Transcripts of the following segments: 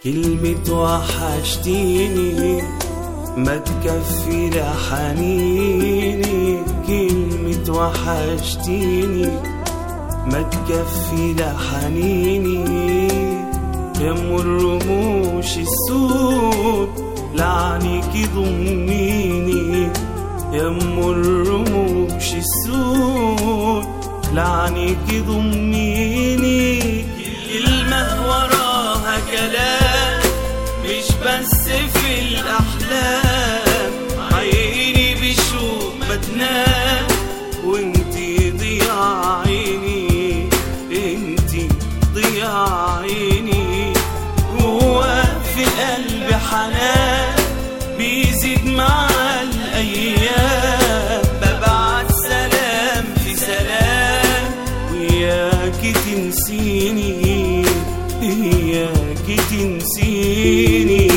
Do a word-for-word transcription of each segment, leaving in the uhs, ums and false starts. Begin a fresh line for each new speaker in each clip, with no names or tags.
كلمة وحشتيني ما تكفي لحنيني، كلمة وحشتيني ما تكفي لحنيني. يا ام الرموش السود لعنيكي ضميني، يا ام الرموش السود لعنيكي ضميني. كلمة وراها كلام مش بس في الأحلام، عيني بشوق بتنام وانتي ضياع عيني، انتي ضياع عيني. هو في قلبي حنان بيزيد مع الأيام، ببعت سلام في سلام وياكي تنسيني، إياكي تنسيني.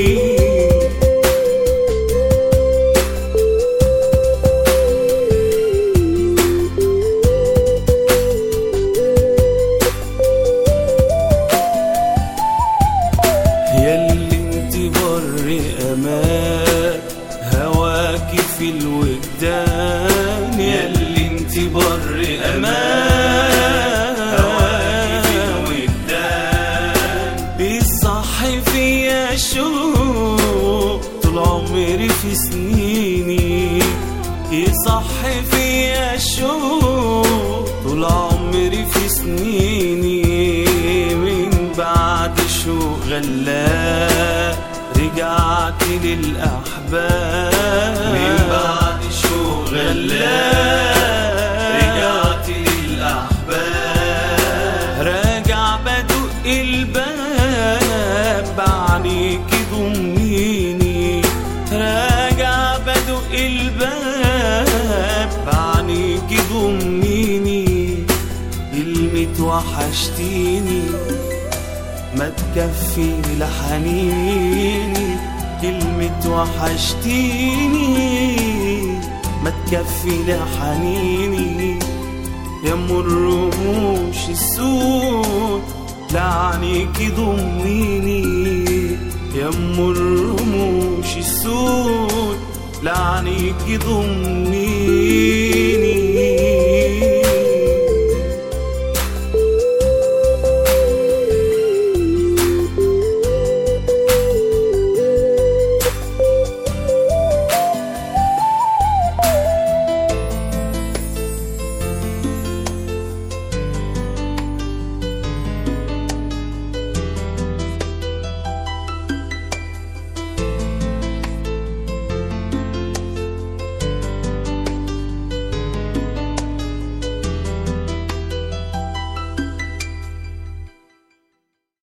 ياللي انتي بر امان هواكي في الوجدان، ياللي انتي بر امان هواكي في الوجدان. الصح فيا شوق طول عمري في سنيني، يصح فيا شوق طول عمري في سنيني. من بعد شوق غلاء رجعت للأحباب، من بعد شوق غلاء رجعت للأحباب. راجع بدق الباب بعنيكي ضميني، راجع بدق الباب بعنيكي ضميني. كلمة وحشتيني ما تكفي لحنيني، كلمة وحشتيني ما تكفي لحنيني. يا ام الرموش السود لعنيكي ضميني، يا ام الرموش السود لعنيكي ضميني.